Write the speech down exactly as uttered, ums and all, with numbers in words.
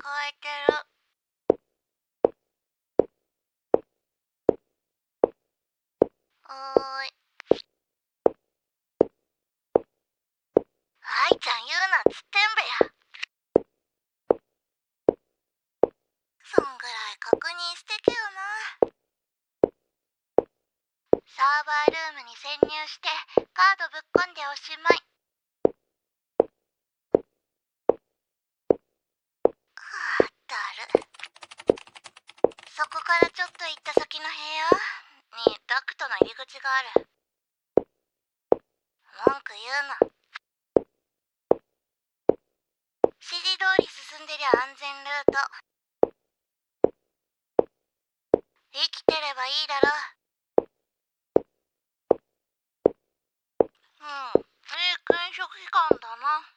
えてる。おーい。愛ちゃん言うなっつってんべや。そんぐらい確認してけよな。サーバールームに潜入してカードぶっ込んでおしまい。はあ、だる。そこからちょっと行った先の部屋にダクトの入り口がある。文句言うな。指示通り進んでりゃ安全ルート。生きてればいいだろ。うん、いい検証期間だな。